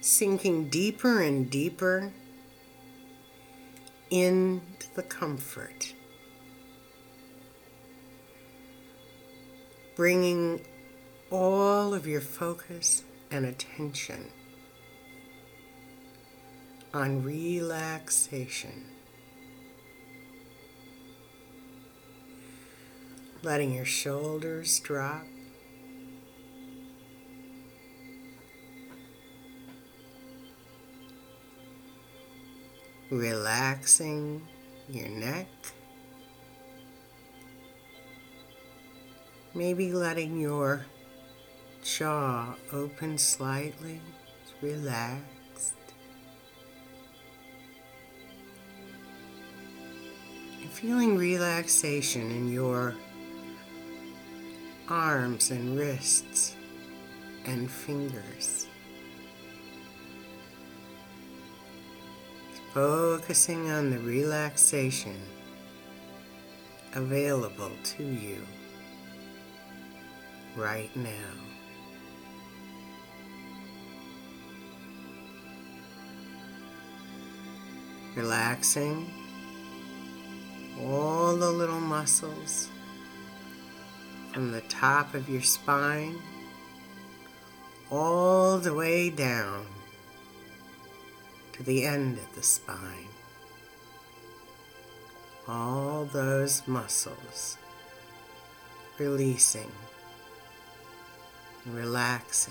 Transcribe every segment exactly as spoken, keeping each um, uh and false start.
sinking deeper and deeper into the comfort, bringing all of your focus and attention on relaxation, letting your shoulders drop, relaxing your neck, maybe letting your jaw open slightly, relaxed, and feeling relaxation in your arms and wrists and fingers. Focusing on the relaxation available to you right now. Relaxing all the little muscles from the top of your spine all the way down to the end of the spine. All those muscles releasing, relaxing,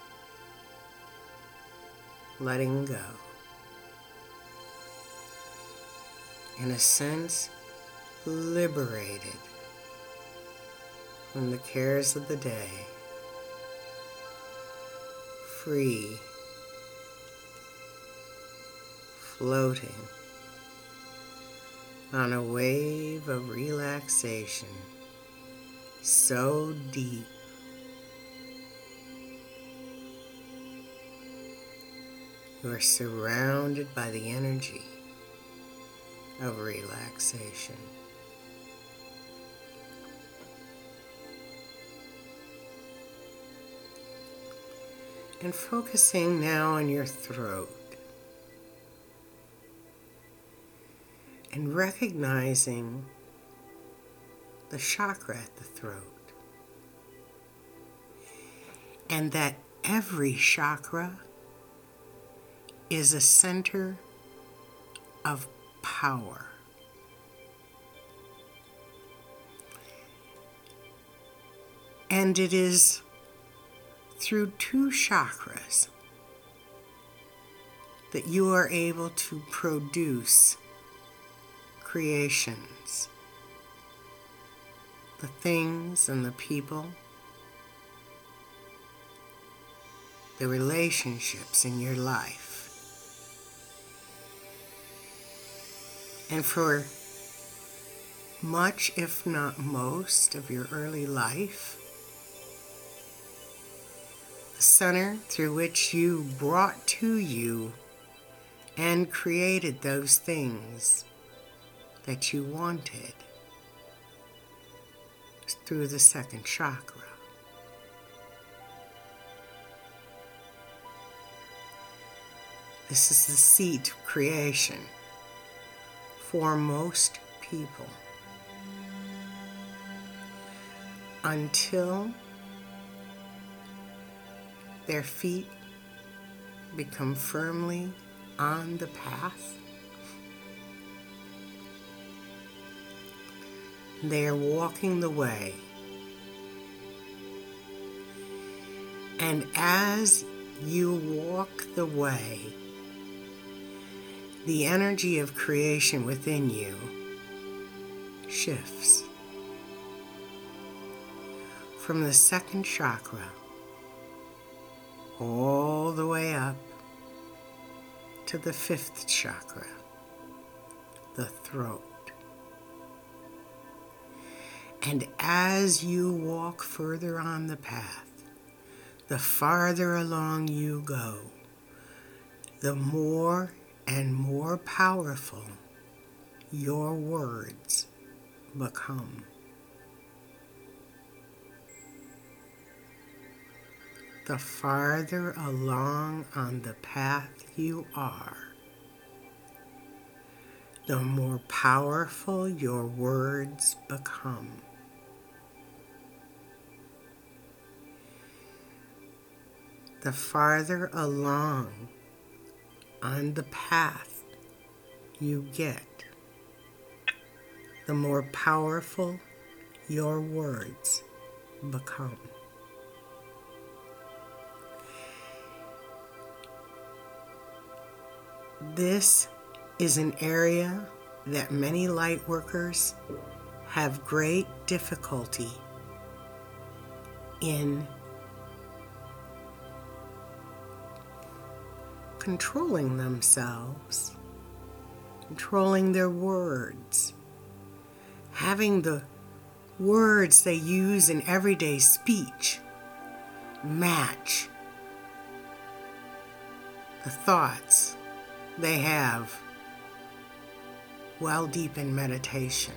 letting go. In a sense, liberated from the cares of the day, free, floating on a wave of relaxation so deep you are surrounded by the energy of relaxation. And focusing now on your throat and recognizing the chakra at the throat, and that every chakra is a center of power. And it is through two chakras that you are able to produce creations, the things and the people, the relationships in your life. And for much, if not most, of your early life, the center through which you brought to you and created those things that you wanted was through the second chakra. This is the seat of creation for most people until their feet become firmly on the path. They are walking the way. And as you walk the way, the energy of creation within you shifts from the second chakra all the way up to the fifth chakra, the throat. And as you walk further on the path, the farther along you go, the more and more powerful your words become. the farther along on the path you are, the more powerful your words become. The farther along on the path you get, the more powerful your words become. This is an area that many light workers have great difficulty in controlling themselves, controlling their words, having the words they use in everyday speech match the thoughts they have while deep in meditation.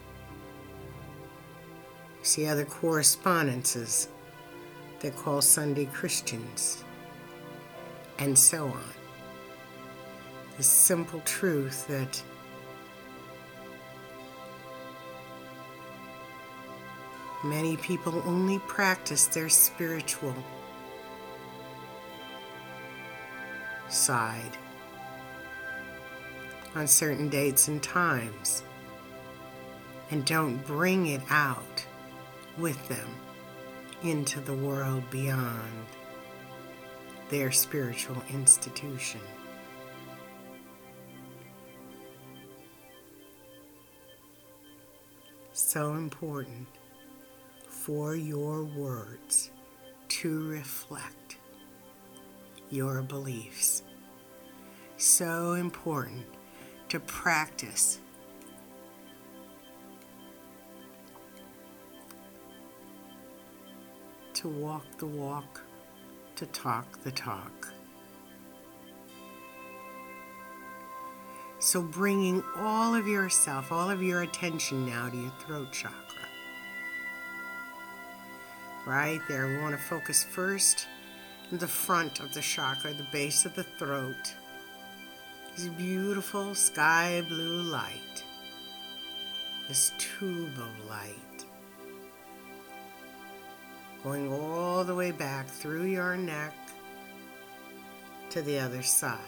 See other correspondences they call Sunday Christians, and so on. The simple truth that many people only practice their spiritual side on certain dates and times and don't bring it out with them into the world beyond their spiritual institution. So important for your words to reflect your beliefs. So important to practice to walk the walk, to talk the talk. So bringing all of yourself, all of your attention now to your throat chakra. Right there, we want to focus first in the front of the chakra, the base of the throat. This beautiful sky blue light, this tube of light, going all the way back through your neck to the other side.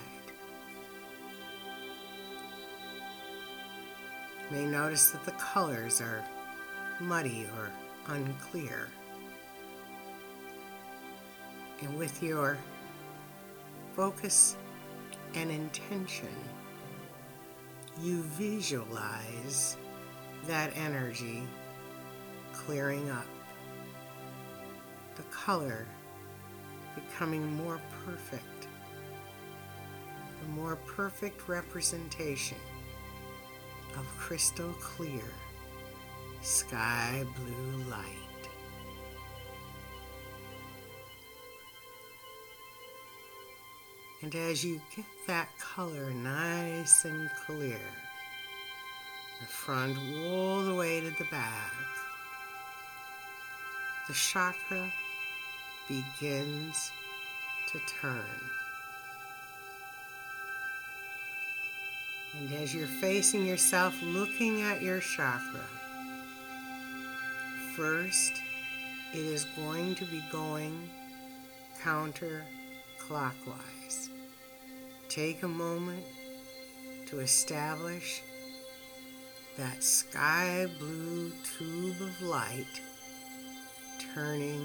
You may notice that the colors are muddy or unclear. And with your focus and intention, you visualize that energy clearing up, the color becoming more perfect, a more perfect representation of crystal clear sky blue light. And as you get that color nice and clear, the front all the way to the back, the chakra begins to turn. And as you're facing yourself, looking at your chakra, first it is going to be going counterclockwise. Take a moment to establish that sky blue tube of light turning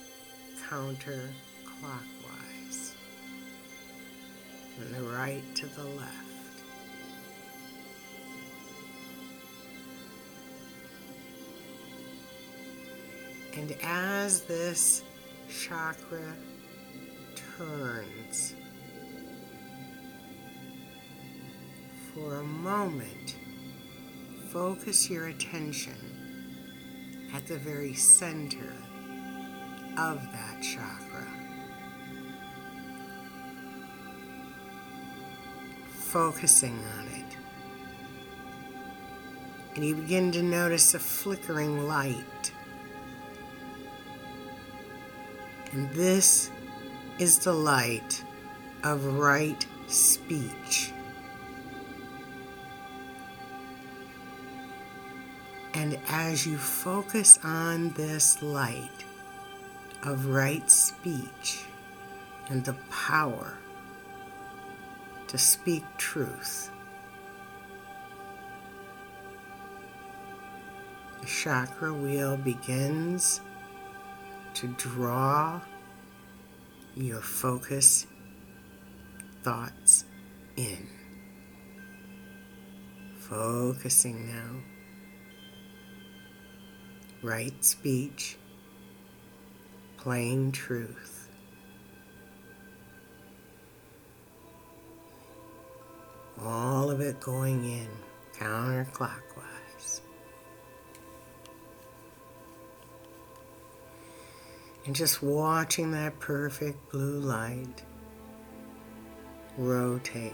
counterclockwise from the right to the left. And as this chakra turns, for a moment, focus your attention at the very center of that chakra. Focusing on it. And you begin to notice a flickering light. And this is the light of right speech. And as you focus on this light of right speech and the power to speak truth, the chakra wheel begins to draw your focus thoughts in. Focusing now. Right speech, plain truth. All of it going in counterclockwise. And just watching that perfect blue light rotate.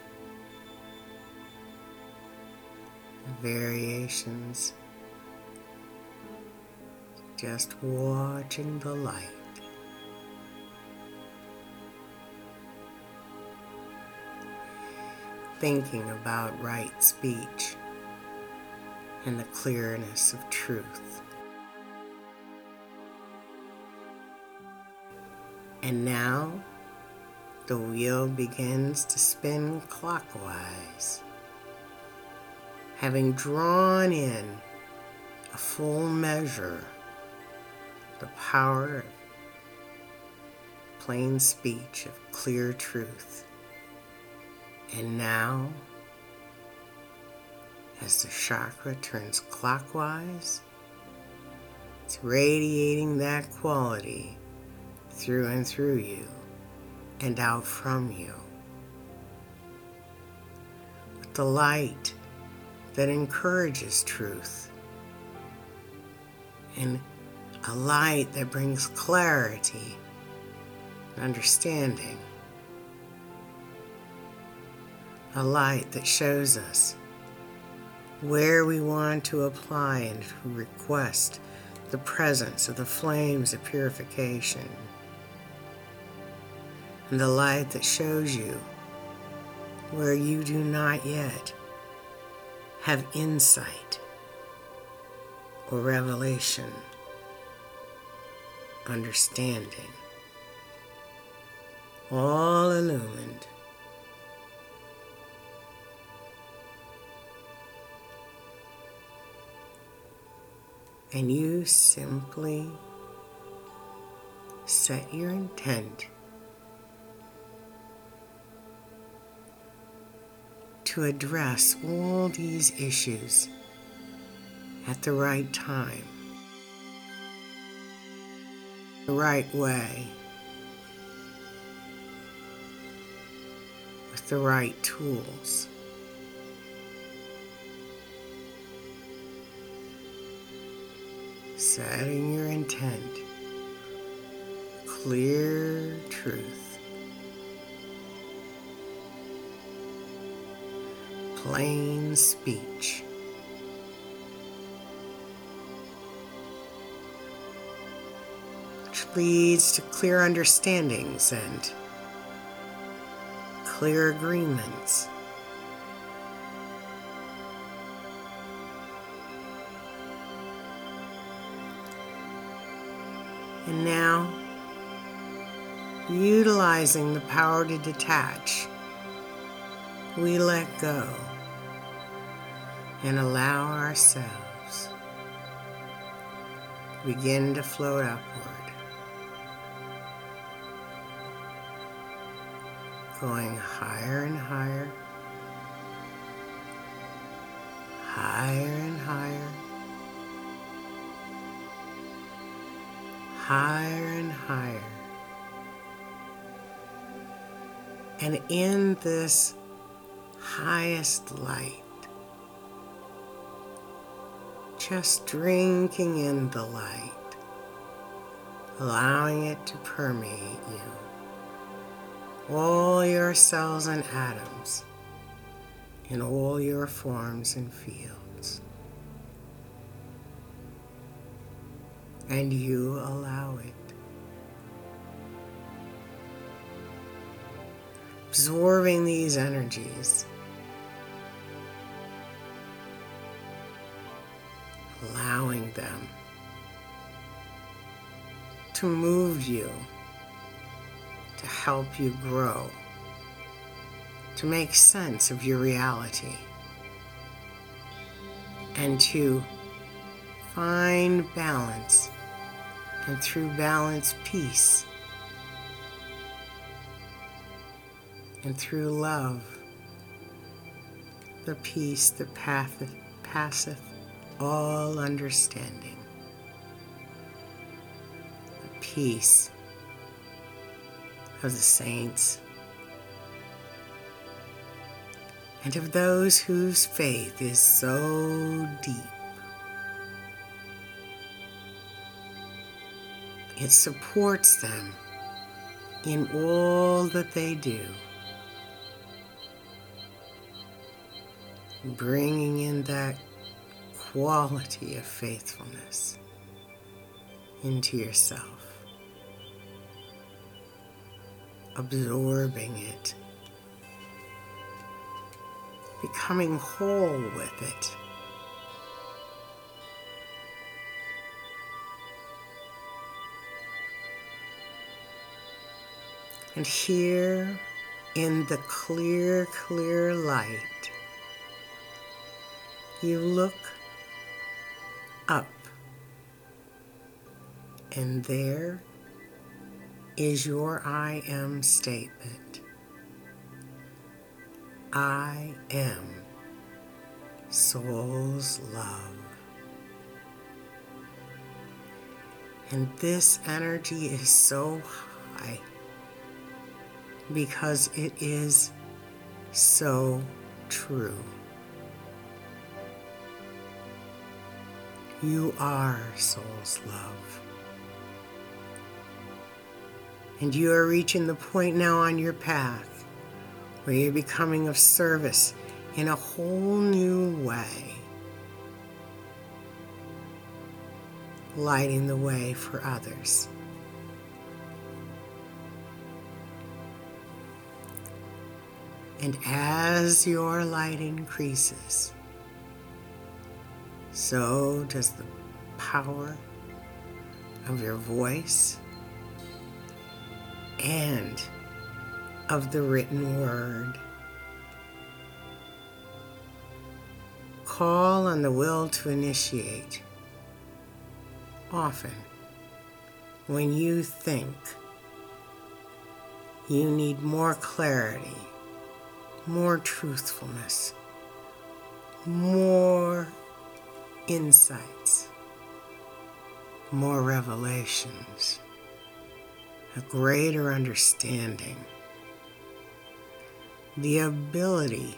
Variations. Just watching the light. Thinking about right speech and the clearness of truth. And now the wheel begins to spin clockwise, having drawn in a full measure the power of plain speech, of clear truth. And now, as the chakra turns clockwise, it's radiating that quality through and through you and out from you, with the light that encourages truth and a light that brings clarity and understanding. A light that shows us where we want to apply and to request the presence of the flames of purification. And the light that shows you where you do not yet have insight or revelation, understanding, all illumined. And you simply set your intent to address all these issues at the right time, the right way, with the right tools. Setting your intent, clear truth, plain speech, which leads to clear understandings and clear agreements. And now, utilizing the power to detach, we let go and allow ourselves to begin to float upward, going higher and higher, higher and higher, higher and higher. And in this highest light, just drinking in the light, allowing it to permeate you, all your cells and atoms, in all your forms and fields. And you allow it. absorbing these energies, allowing them to move you, to help you grow, to make sense of your reality, and to find balance, and through balance, peace, and through love, the peace that passeth, passeth all understanding, the peace of the saints and of those whose faith is so deep it supports them in all that they do, bringing in that quality of faithfulness into yourself, absorbing it, becoming whole with it. And here in the clear, clear light, you look up, and there is your I am statement. I am soul's love. And this energy is so high because it is so true. You are soul's love. And you are reaching the point now on your path where you're becoming of service in a whole new way, lighting the way for others. And as your light increases, so does the power of your voice and of the written word. Call on the will to initiate. Often, when you think you need more clarity, more truthfulness, more insights, more revelations, a greater understanding, the ability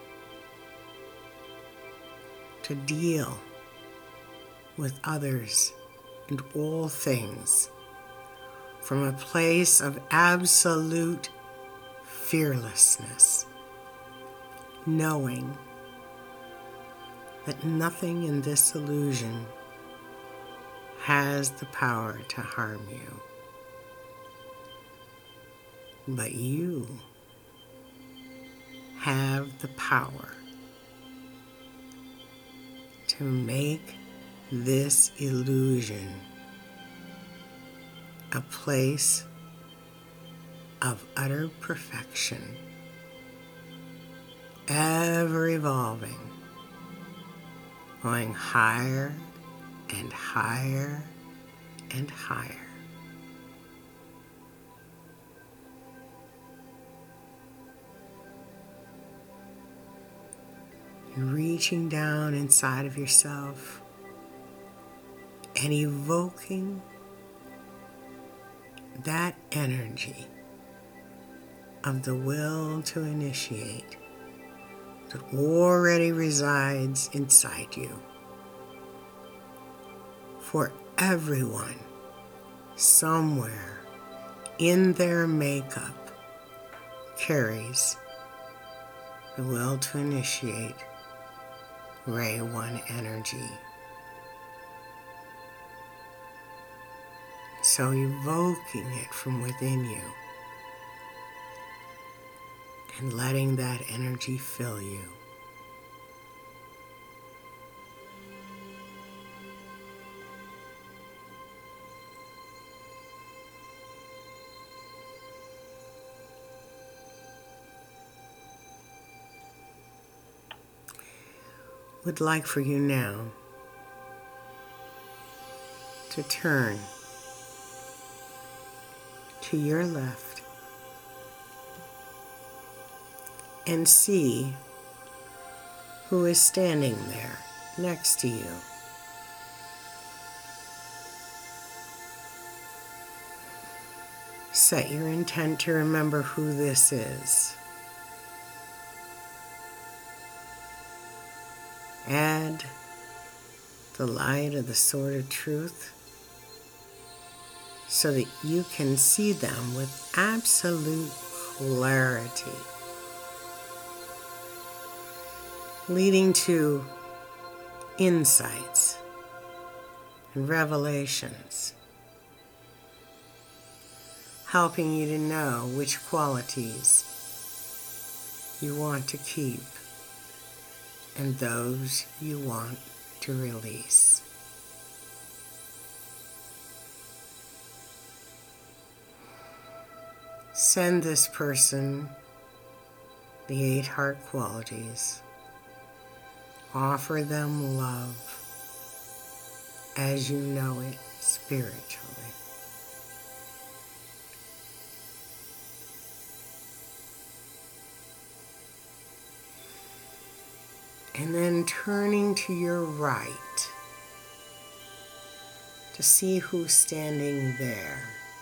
to deal with others and all things from a place of absolute fearlessness, knowing that nothing in this illusion has the power to harm you. But you have the power to make this illusion a place of utter perfection, ever evolving, going higher and higher and higher. And reaching down inside of yourself and evoking that energy of the will to initiate that already resides inside you. For everyone, somewhere in their makeup, carries the will to initiate Ray One energy. So evoking it from within you, and letting that energy fill you. Would like for you now to turn to your left and see who is standing there next to you. Set your intent to remember who this is. Add the light of the Sword of Truth so that you can see them with absolute clarity, leading to insights and revelations, helping you to know which qualities you want to keep and those you want to release. Send this person the eight heart qualities. Offer them love as you know it spiritually. And then turning to your right to see who's standing there.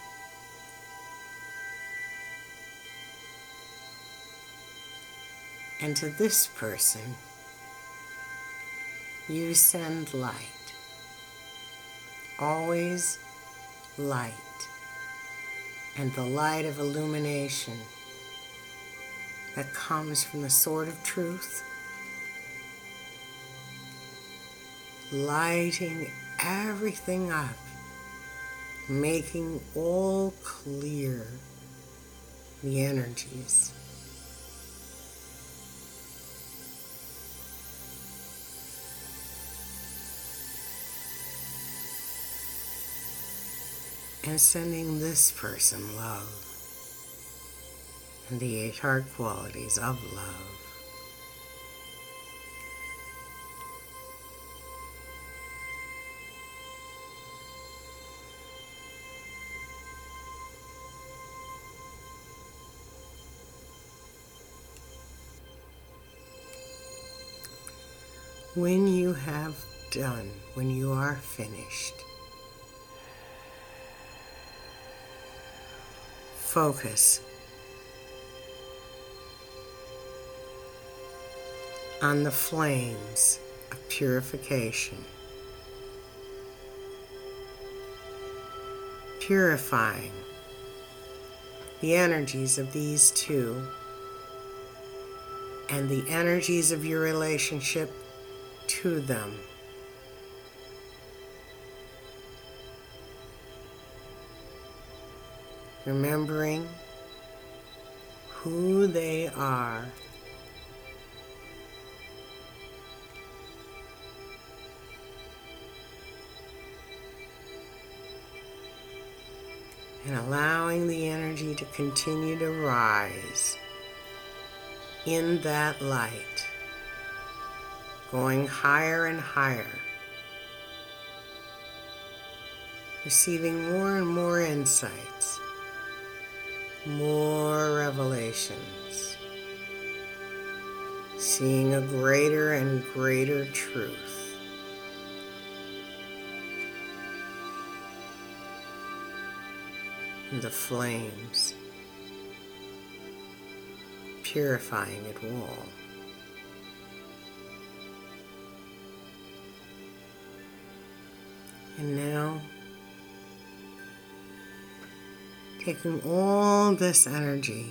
And to this person, you send light. Always light. And the light of illumination that comes from the Sword of Truth, lighting everything up, making all clear the energies. And sending this person love and the eight heart qualities of love. When you have done, when you are finished, focus on the flames of purification, purifying the energies of these two and the energies of your relationship to them. Remembering who they are. And allowing the energy to continue to rise in that light, going higher and higher, receiving more and more insights, more revelations, seeing a greater and greater truth. And the flames purifying it all. And now, taking all this energy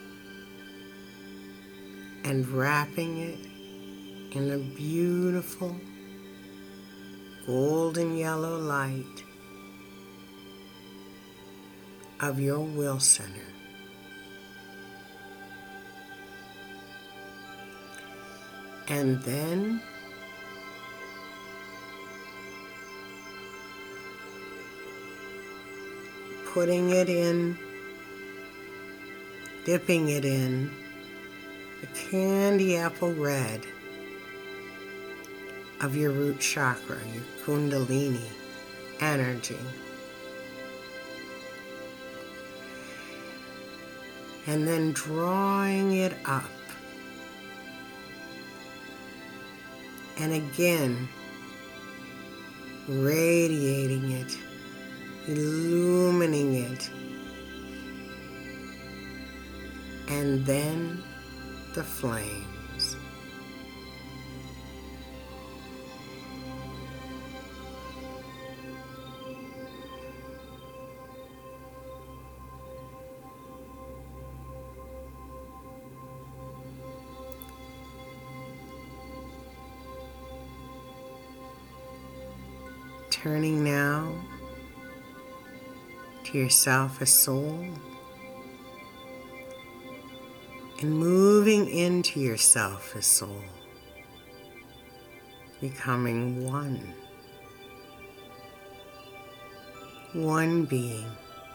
and wrapping it in a beautiful golden yellow light of your will center. And then putting it in, dipping it in the candy apple red of your root chakra, your Kundalini energy. And then drawing it up. And again, radiating it, illumining it. And then the flames. Turning now to yourself as soul and moving into yourself as soul, becoming one, one being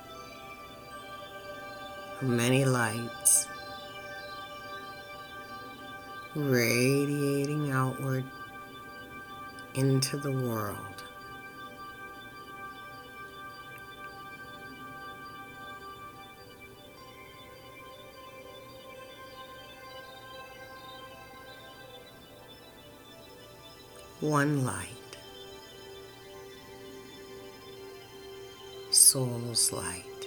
of many lights, radiating outward into the world. One light, soul's light,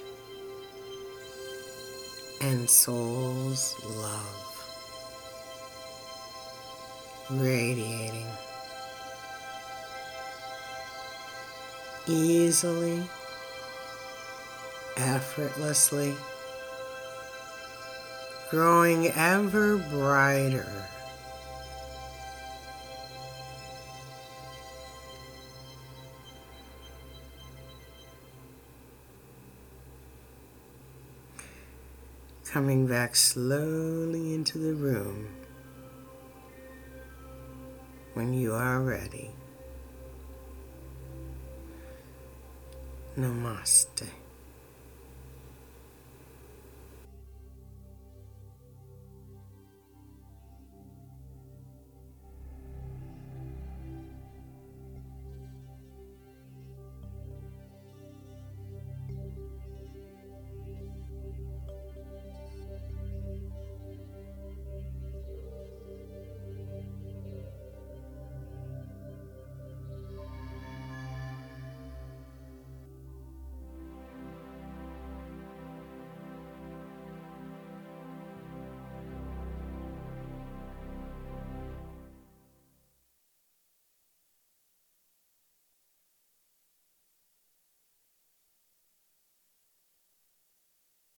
and soul's love, radiating easily, effortlessly, growing ever brighter. Coming back slowly into the room when you are ready. Namaste.